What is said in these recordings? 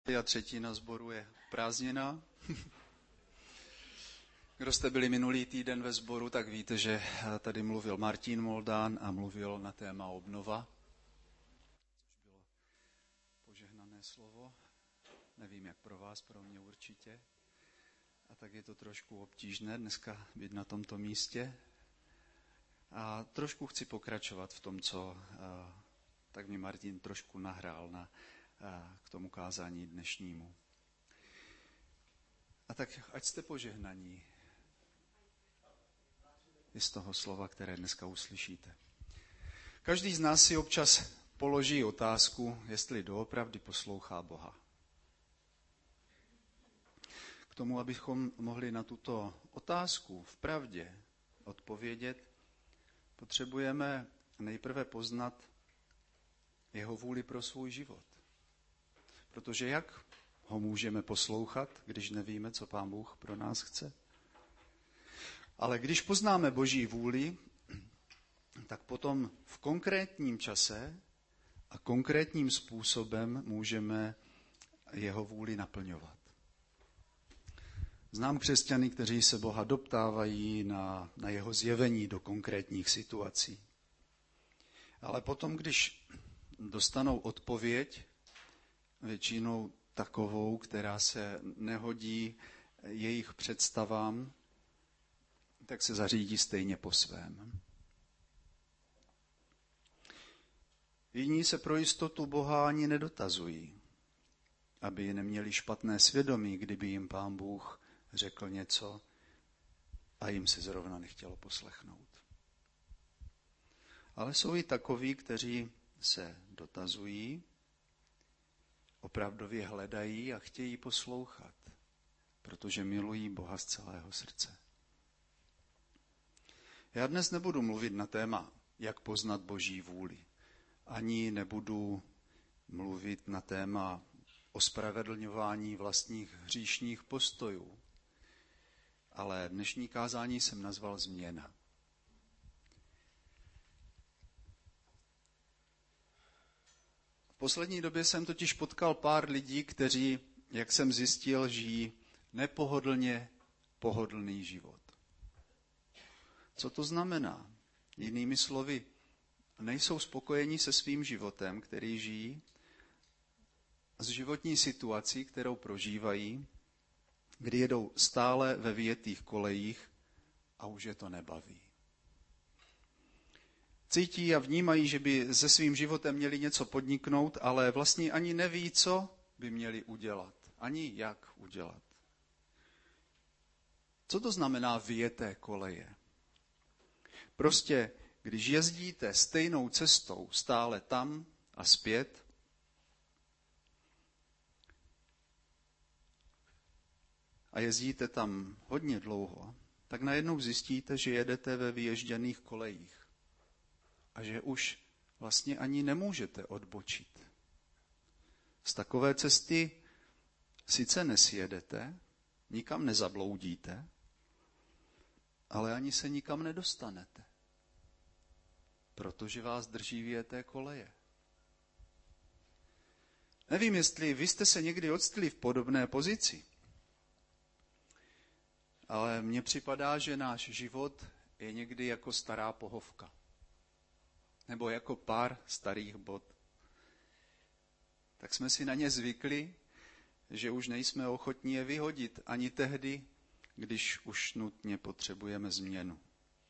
A třetina sboru je prázdněná. Kdo jste byli minulý týden ve sboru, tak víte, že tady mluvil Martin Moldán a mluvil na téma obnova. Což bylo požehnané slovo. Nevím, jak pro vás, pro mě určitě. A tak je to trošku obtížné dneska být na tomto místě. A trošku chci pokračovat v tom, co tak mi Martin trošku nahrál k tomu kázání dnešnímu. A tak ať jste požehnaní i z toho slova, které dneska uslyšíte. Každý z nás si občas položí otázku, jestli doopravdy poslouchá Boha. K tomu, abychom mohli na tuto otázku vpravdě odpovědět, potřebujeme nejprve poznat jeho vůli pro svůj život. Protože jak ho můžeme poslouchat, když nevíme, co Pán Bůh pro nás chce? Ale když poznáme Boží vůli, tak potom v konkrétním čase a konkrétním způsobem můžeme jeho vůli naplňovat. Znám křesťany, kteří se Boha doptávají na jeho zjevení do konkrétních situací. Ale potom, když dostanou odpověď, většinou takovou, která se nehodí jejich představám, tak se zařídí stejně po svém. Jiní se pro jistotu Boha ani nedotazují, aby neměli špatné svědomí, kdyby jim Pán Bůh řekl něco a jim se zrovna nechtělo poslechnout. Ale jsou i takoví, kteří se dotazují, opravdově hledají a chtějí poslouchat, protože milují Boha z celého srdce. Já dnes nebudu mluvit na téma, jak poznat Boží vůli. Ani nebudu mluvit na téma ospravedlňování vlastních hříšních postojů. Ale dnešní kázání jsem nazval Změna. V poslední době jsem totiž potkal pár lidí, kteří, jak jsem zjistil, žijí nepohodlně pohodlný život. Co to znamená? Jinými slovy, nejsou spokojeni se svým životem, který žijí, s životní situací, kterou prožívají, kdy jedou stále ve vyjetých kolejích a už je to nebaví. Cítí a vnímají, že by se svým životem měli něco podniknout, ale vlastně ani neví, co by měli udělat, ani jak udělat. Co to znamená vyjeté koleje? Prostě, když jezdíte stejnou cestou stále tam a zpět, a jezdíte tam hodně dlouho, tak najednou zjistíte, že jedete ve vyježděných kolejích a že už vlastně ani nemůžete odbočit. Z takové cesty sice nesjedete, nikam nezabloudíte, ale ani se nikam nedostanete, protože vás drží vyjeté koleje. Nevím, jestli vy jste se někdy octli v podobné pozici, ale mně připadá, že náš život je někdy jako stará pohovka. Nebo jako pár starých bot. Tak jsme si na ně zvykli, že už nejsme ochotní je vyhodit ani tehdy, když už nutně potřebujeme změnu.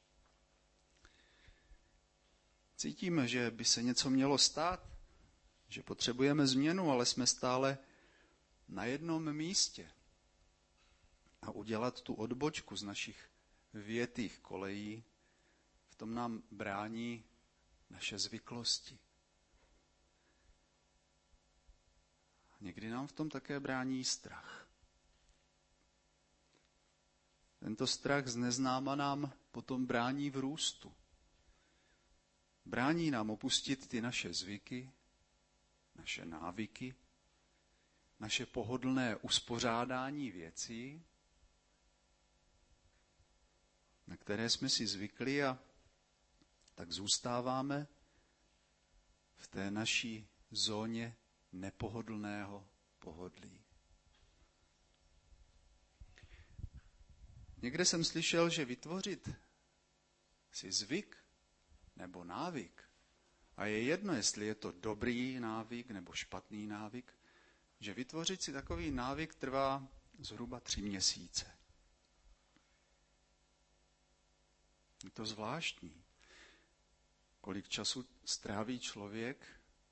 Cítíme, že by se něco mělo stát, že potřebujeme změnu, ale jsme stále na jednom místě. A udělat tu odbočku z našich vyjetých kolejí, v tom nám brání naše zvyklosti. Někdy nám v tom také brání strach. Tento strach z neznáma nám potom brání v růstu. Brání nám opustit ty naše zvyky, naše návyky, naše pohodlné uspořádání věcí, na které jsme si zvykli, a tak zůstáváme v té naší zóně nepohodlného pohodlí. Někde jsem slyšel, že vytvořit si zvyk nebo návyk, a je jedno, jestli je to dobrý návyk nebo špatný návyk, že vytvořit si takový návyk trvá zhruba 3 měsíce. Je to zvláštní, kolik času stráví člověk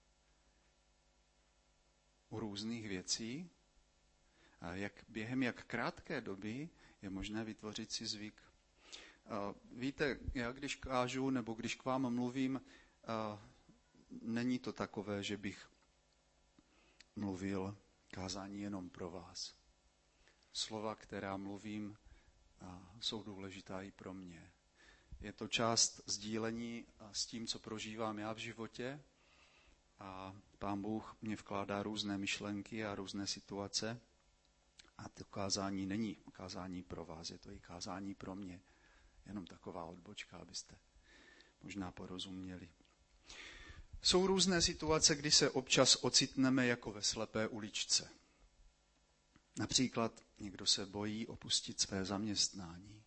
u různých věcí a během jak krátké doby je možné vytvořit si zvyk. Víte, já když kážu nebo když k vám mluvím, není to takové, že bych mluvil kázání jenom pro vás. Slova, která mluvím, jsou důležitá i pro mě. Je to část sdílení s tím, co prožívám já v životě a Pán Bůh mě vkládá různé myšlenky a různé situace a to kázání není kázání pro vás, je to i kázání pro mě. Jenom taková odbočka, abyste možná porozuměli. Jsou různé situace, kdy se občas ocitneme jako ve slepé uličce. Například někdo se bojí opustit své zaměstnání.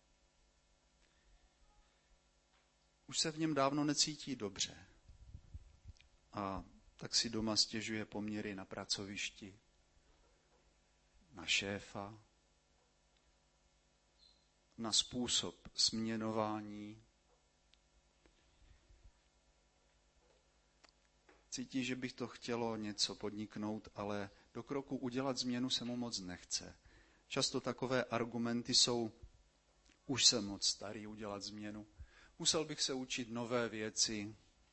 Už se v něm dávno necítí dobře. A tak si doma stěžuje poměry na pracovišti, na šéfa, na způsob směnování. Cítí, že bych to chtělo něco podniknout, ale do kroku udělat změnu se mu moc nechce. Často takové argumenty jsou, už jsem moc starý udělat změnu, musel bych se učit nové věci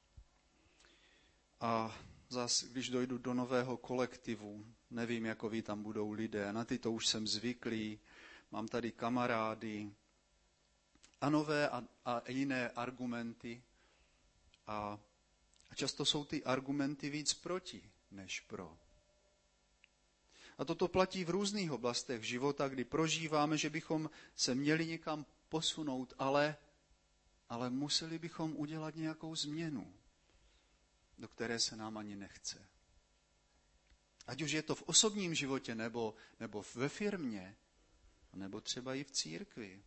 a zase, když dojdu do nového kolektivu, nevím, jakoví tam budou lidé, na ty to už jsem zvyklý, mám tady kamarády a nové a jiné argumenty a často jsou ty argumenty víc proti než pro. A toto platí v různých oblastech života, kdy prožíváme, že bychom se měli někam posunout, ale museli bychom udělat nějakou změnu, do které se nám ani nechce. Ať už je to v osobním životě, nebo ve firmě, nebo třeba i v církvi.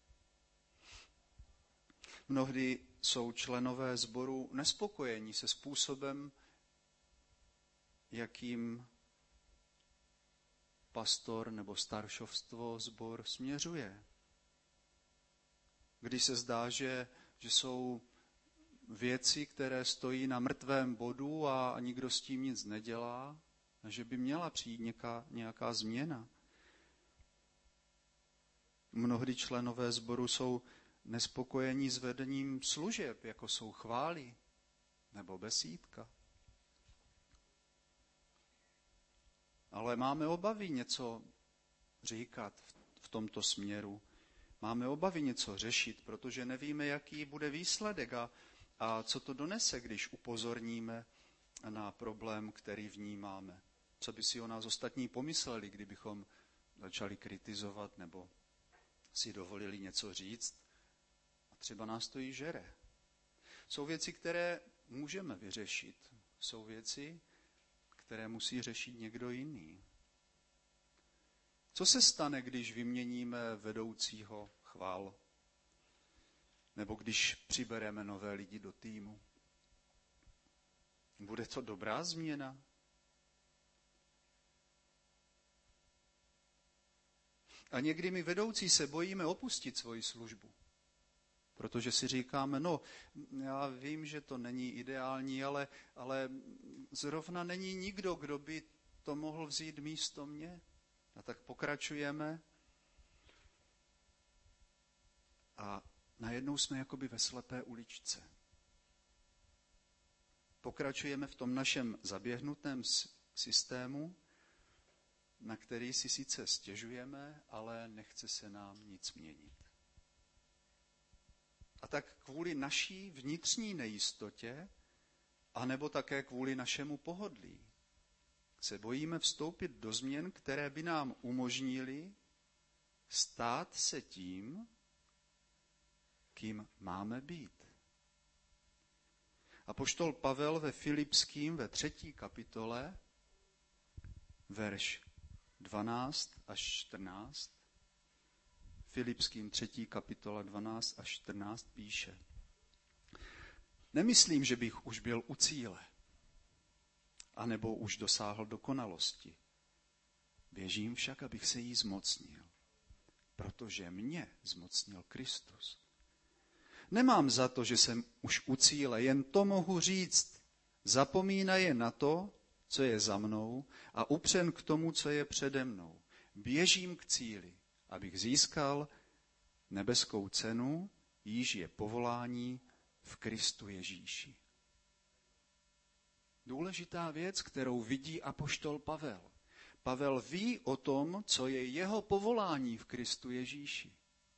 Mnohdy jsou členové sboru nespokojení se způsobem, jakým pastor nebo staršovstvo sbor směřuje. Když se zdá, že jsou věci, které stojí na mrtvém bodu a nikdo s tím nic nedělá, a že by měla přijít nějaká změna. Mnohdy členové sboru jsou nespokojení s vedením služeb, jako jsou chvály nebo besídka. Ale máme obavy něco říkat v tomto směru. Máme obavy něco řešit, protože nevíme, jaký bude výsledek a co to donese, když upozorníme na problém, který vnímáme. Co by si o nás ostatní pomysleli, kdybychom začali kritizovat nebo si dovolili něco říct a třeba nás to i žere. Jsou věci, které můžeme vyřešit. Jsou věci, které musí řešit někdo jiný. Co se stane, když vyměníme vedoucího chvál? Nebo když přibereme nové lidi do týmu? Bude to dobrá změna? A někdy my vedoucí se bojíme opustit svoji službu. Protože si říkáme, já vím, že to není ideální, ale zrovna není nikdo, kdo by to mohl vzít místo mě. A tak pokračujeme a najednou jsme jakoby ve slepé uličce. Pokračujeme v tom našem zaběhnutém systému, na který si sice stěžujeme, ale nechce se nám nic měnit. A tak kvůli naší vnitřní nejistotě, anebo také kvůli našemu pohodlí, se bojíme vstoupit do změn, které by nám umožnily stát se tím, kým máme být. Apoštol Pavel ve Filipským ve 3. kapitole, verš 12 až 14, Filipským 3. kapitola 12 až 14 píše: Nemyslím, že bych už byl u cíle, anebo už dosáhl dokonalosti. Běžím však, abych se jí zmocnil, protože mě zmocnil Kristus. Nemám za to, že jsem už u cíle, jen to mohu říct. Zapomínaje na to, co je za mnou, a upřen k tomu, co je přede mnou. Běžím k cíli, abych získal nebeskou cenu, jíž je povolání v Kristu Ježíši. Důležitá věc, kterou vidí apoštol Pavel. Pavel ví o tom, co je jeho povolání v Kristu Ježíši.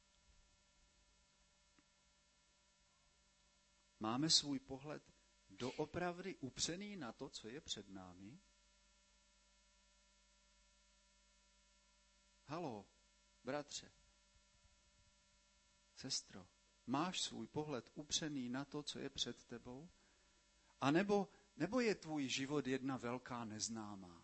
Máme svůj pohled doopravdy upřený na to, co je před námi? Haló, bratře, sestro, máš svůj pohled upřený na to, co je před tebou? A nebo je tvůj život jedna velká neznámá?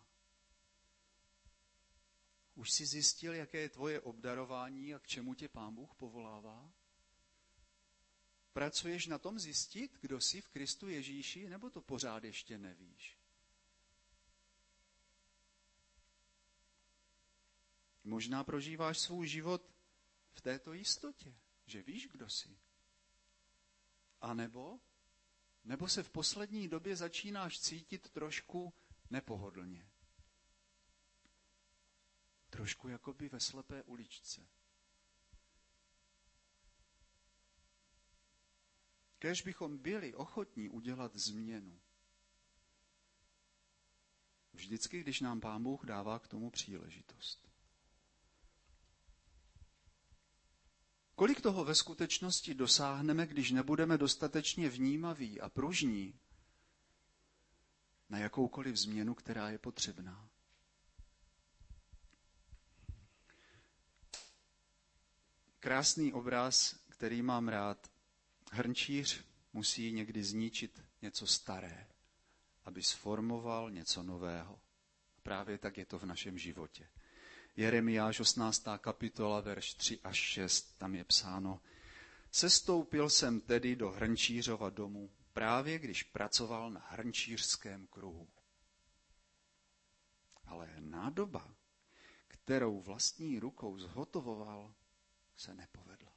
Už jsi zjistil, jaké je tvoje obdarování a k čemu tě Pán Bůh povolává? Pracuješ na tom zjistit, kdo jsi v Kristu Ježíši, nebo to pořád ještě nevíš? Možná prožíváš svůj život v této jistotě, že víš, kdo jsi. A nebo se v poslední době začínáš cítit trošku nepohodlně. Trošku jakoby ve slepé uličce. Kéž bychom byli ochotní udělat změnu. Vždycky, když nám Pán Bůh dává k tomu příležitost. Kolik toho ve skutečnosti dosáhneme, když nebudeme dostatečně vnímaví a pružní na jakoukoliv změnu, která je potřebná? Krásný obraz, který mám rád. Hrnčíř musí někdy zničit něco staré, aby sformoval něco nového. Právě tak je to v našem životě. Jeremiáš 18. kapitola, verš 3 až 6, tam je psáno: Sestoupil jsem tedy do hrnčířova domu, právě když pracoval na hrnčířském kruhu. Ale nádoba, kterou vlastní rukou zhotovoval, se nepovedla.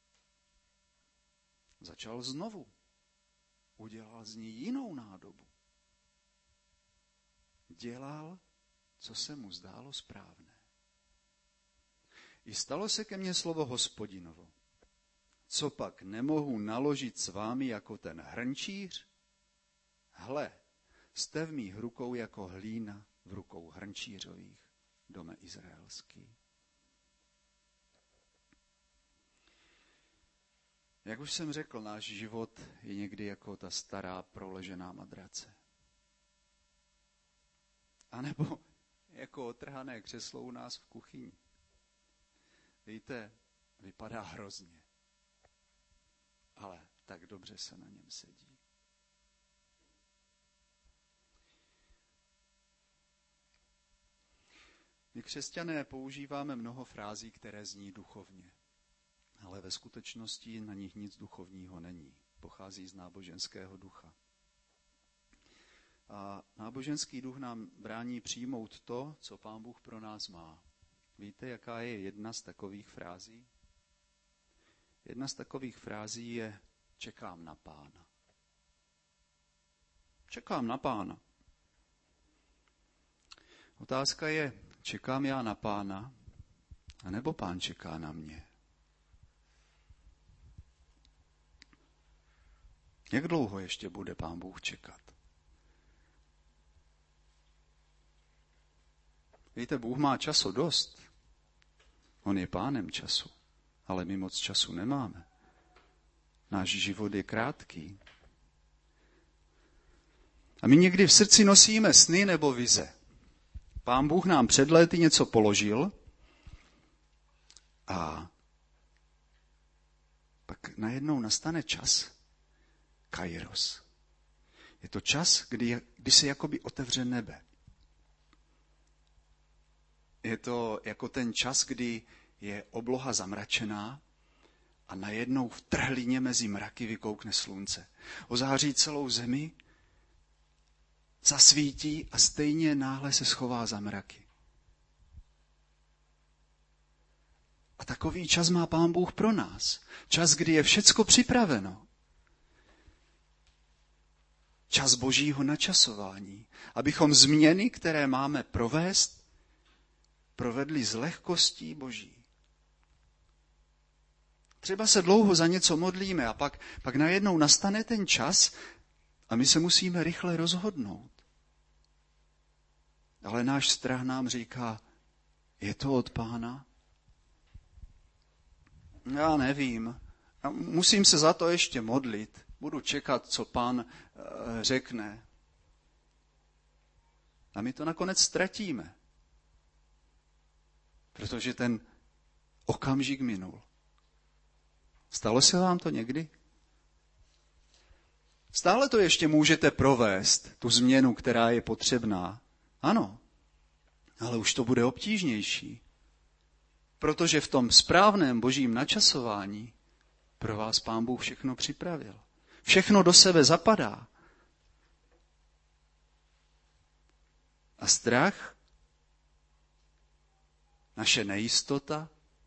Začal znovu. Udělal z ní jinou nádobu. Dělal, co se mu zdálo správné. I stalo se ke mně slovo Hospodinovo. Co pak nemohu naložit s vámi jako ten hrnčíř? Hle, jste v mých rukou jako hlína v rukou hrnčířových, dome izraelský. Jak už jsem řekl, náš život je někdy jako ta stará proležená madrace. A nebo jako otrhané křeslo u nás v kuchyni. Víte, vypadá hrozně, ale tak dobře se na něm sedí. My křesťané používáme mnoho frází, které zní duchovně, ale ve skutečnosti na nich nic duchovního není. Pochází z náboženského ducha. A náboženský duch nám brání přijmout to, co Pán Bůh pro nás má. Víte, jaká je jedna z takových frází? Jedna z takových frází je: čekám na Pána. Čekám na Pána. Otázka je, čekám já na Pána, anebo Pán čeká na mě? Jak dlouho ještě bude Pán Bůh čekat? Víte, Bůh má času dost. On je pánem času, ale my moc času nemáme. Náš život je krátký. A my někdy v srdci nosíme sny nebo vize. Pán Bůh nám před léty něco položil a pak najednou nastane čas, kairos. Je to čas, kdy se jakoby otevře nebe. Je to jako ten čas, kdy je obloha zamračená a najednou v trhlině mezi mraky vykoukne slunce. Ozáří celou zemi, zasvítí a stejně náhle se schová za mraky. A takový čas má Pán Bůh pro nás. Čas, kdy je všecko připraveno. Čas Božího načasování. Abychom změny, které máme provést, provedli s lehkostí Boží. Třeba se dlouho za něco modlíme a pak najednou nastane ten čas a my se musíme rychle rozhodnout. Ale náš strach nám říká, je to od Pána? Já nevím. Musím se za to ještě modlit. Budu čekat, co Pán řekne. A my to nakonec ztratíme. Protože ten okamžik minul. Stalo se vám to někdy? Stále to ještě můžete provést, tu změnu, která je potřebná. Ano, ale už to bude obtížnější. Protože v tom správném Božím načasování pro vás Pán Bůh všechno připravil. Všechno do sebe zapadá. A strach, naše nejistota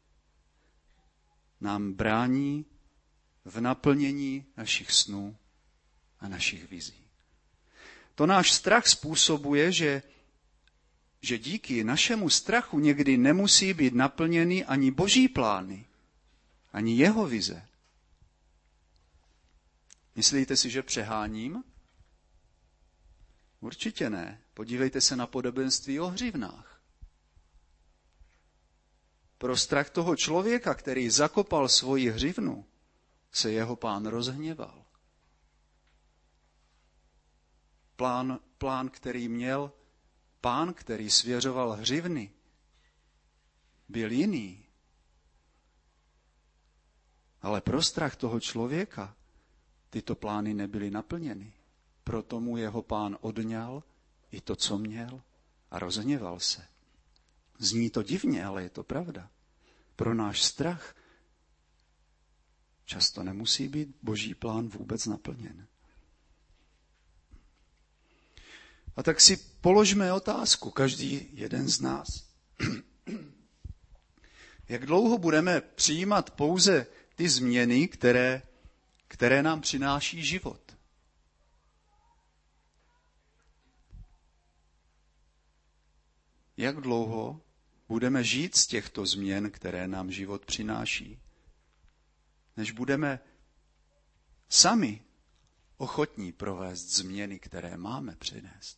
nám brání v naplnění našich snů a našich vizí. To náš strach způsobuje, že díky našemu strachu někdy nemusí být naplněny ani Boží plány, ani jeho vize. Myslíte si, že přeháním? Určitě ne. Podívejte se na podobenství o hřivnách. Pro strach toho člověka, který zakopal svoji hřivnu, se jeho pán rozhněval. Plán, který měl pán, který svěřoval hřivny, byl jiný. Ale pro strach toho člověka tyto plány nebyly naplněny. Proto mu jeho pán odňal i to, co měl, a rozhněval se. Zní to divně, ale je to pravda. Pro náš strach často nemusí být Boží plán vůbec naplněn. A tak si položme otázku, každý jeden z nás. Jak dlouho budeme přijímat pouze ty změny, které nám přináší život? Jak dlouho budeme žít z těchto změn, které nám život přináší? Než budeme sami ochotní provést změny, které máme přinést.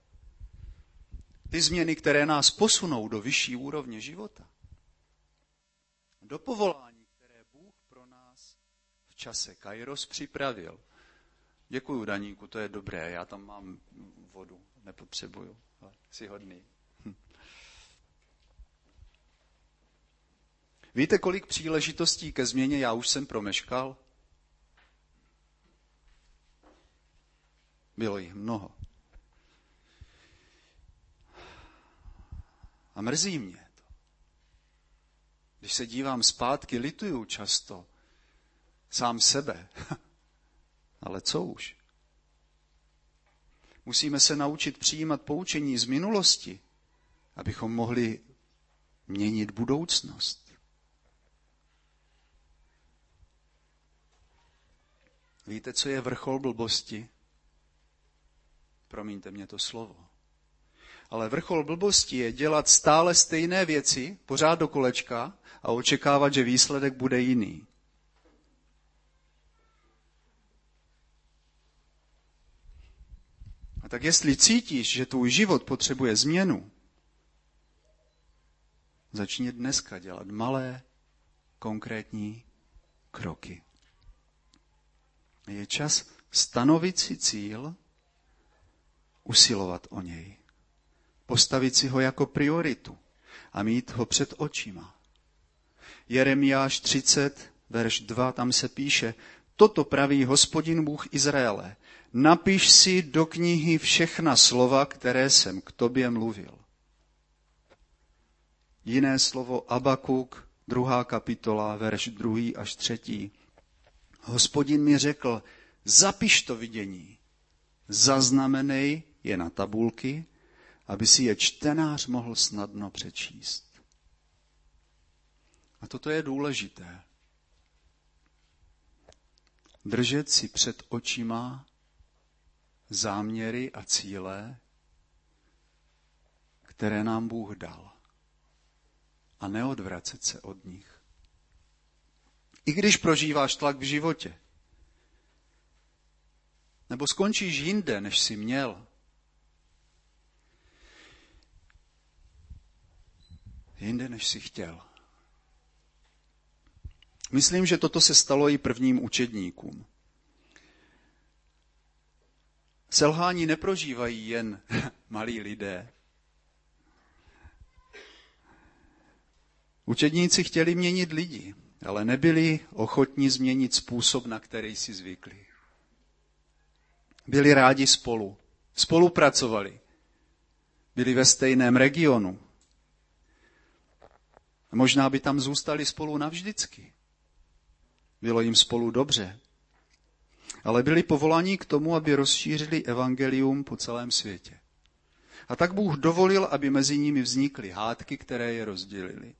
Ty změny, které nás posunou do vyšší úrovně života. Do povolání, které Bůh pro nás v čase Kairos připravil. Děkuju, Daníku, to je dobré, já tam mám vodu, nepotřebuju, ale jsi hodný. Víte, kolik příležitostí ke změně já už jsem promeškal? Bylo jich mnoho. A mrzí mě to. Když se dívám zpátky, lituju často sám sebe. Ale co už? Musíme se naučit přijímat poučení z minulosti, abychom mohli měnit budoucnost. Víte, co je vrchol blbosti? Promiňte mě to slovo. Ale vrchol blbosti je dělat stále stejné věci, pořád do kolečka a očekávat, že výsledek bude jiný. A tak jestli cítíš, že tvůj život potřebuje změnu, začni dneska dělat malé, konkrétní kroky. Je čas stanovit si cíl, usilovat o něj. Postavit si ho jako prioritu a mít ho před očima. Jeremiáš 30, verš 2, tam se píše: Toto praví Hospodin Bůh Izraele. Napiš si do knihy všechna slova, které jsem k tobě mluvil. Jiné slovo Abakuk, 2. kapitola, verš 2. až 3. Hospodin mi řekl, zapiš to vidění, zaznamenej je na tabulky, aby si je čtenář mohl snadno přečíst. A toto je důležité. Držet si před očima záměry a cíle, které nám Bůh dal. A neodvracet se od nich. I když prožíváš tlak v životě, nebo skončíš jinde, než jsi měl, jinde, než jsi chtěl. Myslím, že toto se stalo i prvním učedníkům. Selhání neprožívají jen malí lidé. Učedníci chtěli měnit lidi, ale nebyli ochotní změnit způsob, na který si zvykli. Byli rádi spolu, spolupracovali, byli ve stejném regionu. A možná by tam zůstali spolu navždycky. Bylo jim spolu dobře. Ale byli povoláni k tomu, aby rozšířili evangelium po celém světě. A tak Bůh dovolil, aby mezi nimi vznikly hádky, které je rozdělily.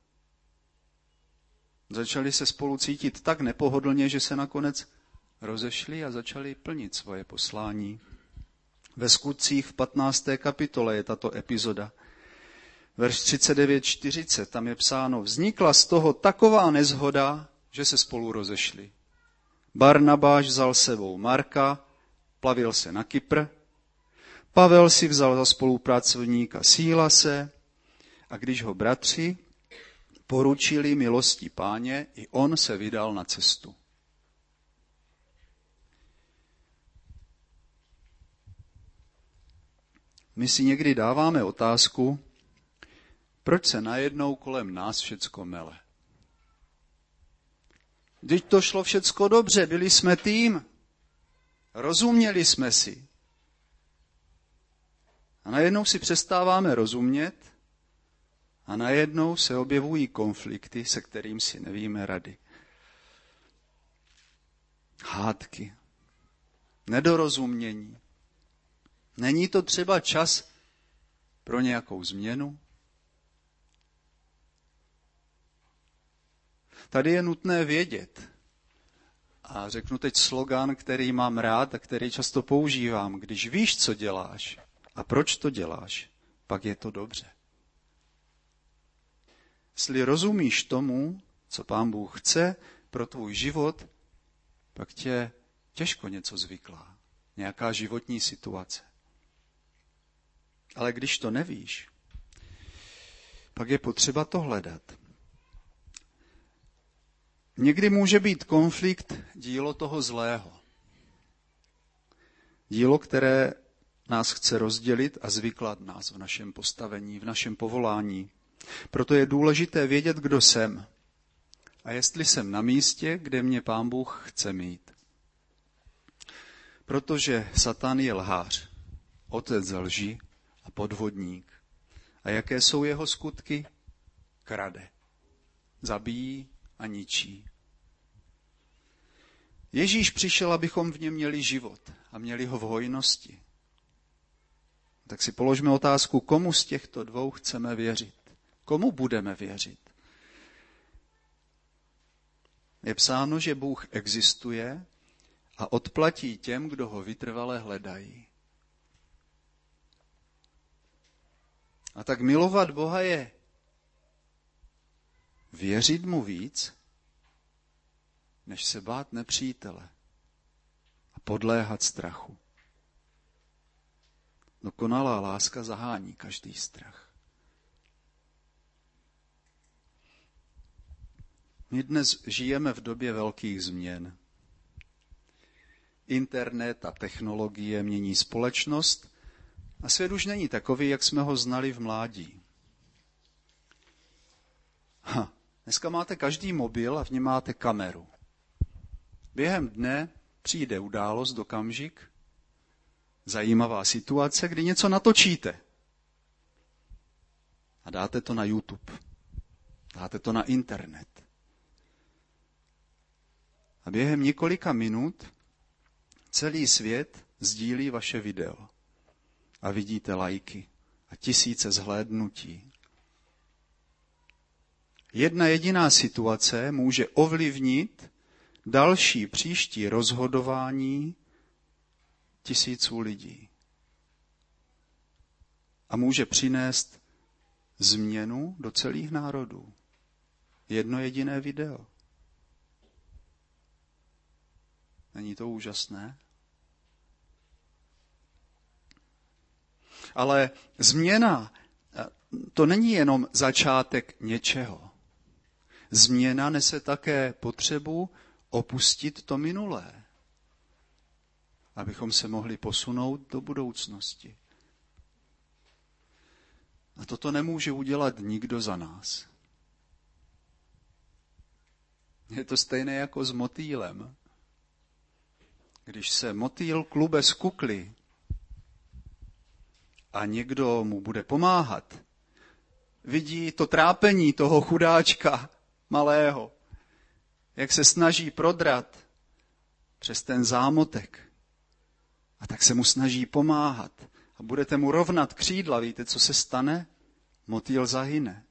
Začali se spolu cítit tak nepohodlně, že se nakonec rozešli a začali plnit svoje poslání. Ve Skutcích v 15. kapitole je tato epizoda. Verš 39-40, tam je psáno, vznikla z toho taková nezhoda, že se spolu rozešli. Barnabáš vzal sebou Marka, plavil se na Kypr, Pavel si vzal za spolupracovníka Sílase a když ho bratři poručili milosti Páně, i on se vydal na cestu. My si někdy dáváme otázku, proč se najednou kolem nás všecko mele. Vždyť to šlo všecko dobře, byli jsme tým, rozuměli jsme si. A najednou si přestáváme rozumět a najednou se objevují konflikty, se kterým si nevíme rady. Hádky, nedorozumění. Není to třeba čas pro nějakou změnu? Tady je nutné vědět, a řeknu teď slogan, který mám rád a který často používám, když víš, co děláš a proč to děláš, pak je to dobře. Jestli rozumíš tomu, co Pán Bůh chce pro tvůj život, pak tě těžko něco zvyklá, nějaká životní situace. Ale když to nevíš, pak je potřeba to hledat. Někdy může být konflikt dílo toho zlého. Dílo, které nás chce rozdělit a zvyklat nás v našem postavení, v našem povolání. Proto je důležité vědět, kdo jsem a jestli jsem na místě, kde mě Pán Bůh chce mít. Protože Satan je lhář, otec lži a podvodník. A jaké jsou jeho skutky? Krade, zabíjí a ničí. Ježíš přišel, abychom v něm měli život a měli ho v hojnosti. Tak si položme otázku, komu z těchto dvou chceme věřit? Komu budeme věřit? Je psáno, že Bůh existuje a odplatí těm, kdo ho vytrvale hledají. A tak milovat Boha je věřit mu víc, než se bát nepřítele a podléhat strachu. Dokonalá láska zahání každý strach. My dnes žijeme v době velkých změn. Internet a technologie mění společnost a svět už není takový, jak jsme ho znali v mládí. Dneska máte každý mobil a v něm máte kameru. Během dne přijde událost, okamžik, zajímavá situace, kdy něco natočíte a dáte to na YouTube. Dáte to na internet. A během několika minut celý svět sdílí vaše video. A vidíte lajky a tisíce zhlédnutí. Jedna jediná situace může ovlivnit další příští rozhodování tisíců lidí. A může přinést změnu do celých národů. Jedno jediné video. Není to úžasné? Ale změna, to není jenom začátek něčeho. Změna nese také potřebu opustit to minulé, abychom se mohli posunout do budoucnosti. A toto nemůže udělat nikdo za nás. Je to stejné jako s motýlem. Když se motýl klube z kukly a někdo mu bude pomáhat, vidí to trápení toho chudáčka malého, jak se snaží prodrat přes ten zámotek. A tak se mu snaží pomáhat. A budete mu rovnat křídla, víte, co se stane? Motýl zahyne.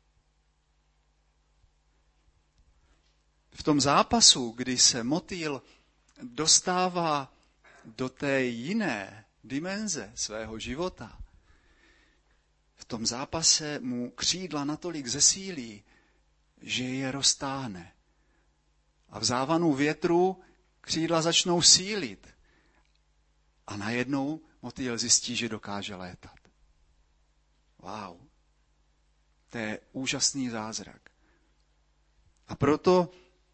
V tom zápasu, kdy se motýl dostává do té jiné dimenze svého života, v tom zápase mu křídla natolik zesílí, že je roztáhne. A v závanu větru křídla začnou sílit. A najednou motýl zjistí, že dokáže létat. Wow. To je úžasný zázrak. A proto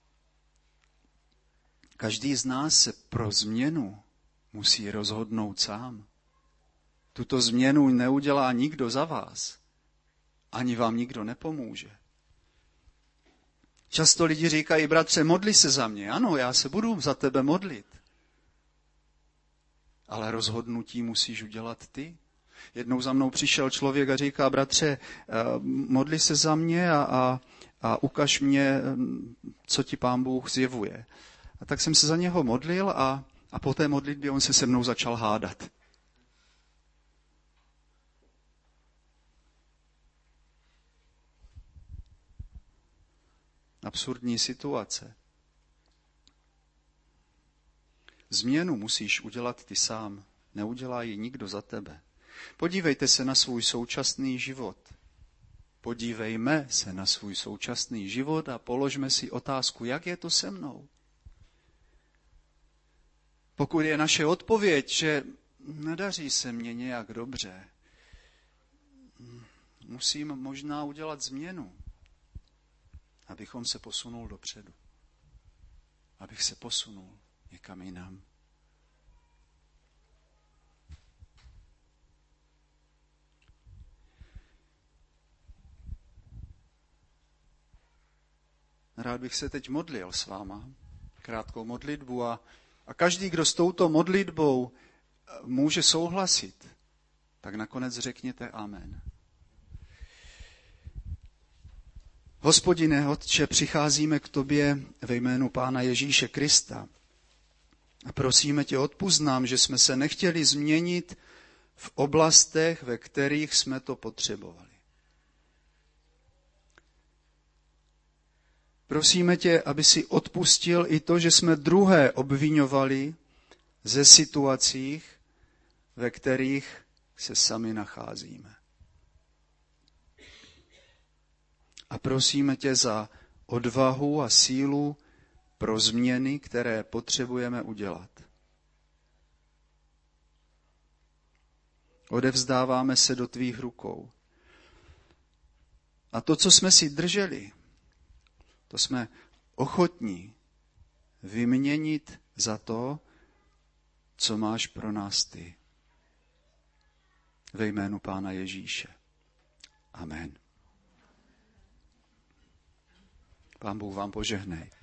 každý z nás se pro změnu musí rozhodnout sám. Tuto změnu neudělá nikdo za vás. Ani vám nikdo nepomůže. Často lidi říkají, bratře, modli se za mě. Ano, já se budu za tebe modlit. Ale rozhodnutí musíš udělat ty. Jednou za mnou přišel člověk a říká, bratře, modli se za mě a ukaž mě, co ti Pán Bůh zjevuje. A tak jsem se za něho modlil a po té modlitbě on se mnou začal hádat. Absurdní situace. Změnu musíš udělat ty sám. Neudělá ji nikdo za tebe. Podívejte se na svůj současný život. Podívejme se na svůj současný život a položme si otázku, jak je to se mnou. Pokud je naše odpověď, že nedaří se mně nějak dobře, musím možná udělat změnu, abychom se posunul dopředu. Abych se posunul někam jinam. Rád bych se teď modlil s váma, krátkou modlitbu a každý, kdo s touto modlitbou může souhlasit, tak nakonec řekněte amen. Hospodine, Otče, přicházíme k tobě ve jménu Pána Ježíše Krista a prosíme tě, odpusť nám, že jsme se nechtěli změnit v oblastech, ve kterých jsme to potřebovali. Prosíme tě, aby si odpustil i to, že jsme druhé obviňovali ze situacích, ve kterých se sami nacházíme. A prosíme tě za odvahu a sílu pro změny, které potřebujeme udělat. Odevzdáváme se do tvých rukou. A to, co jsme si drželi, to jsme ochotní vyměnit za to, co máš pro nás ty. Ve jménu Pána Ježíše. Amen. Pán Bůh vám požehnej.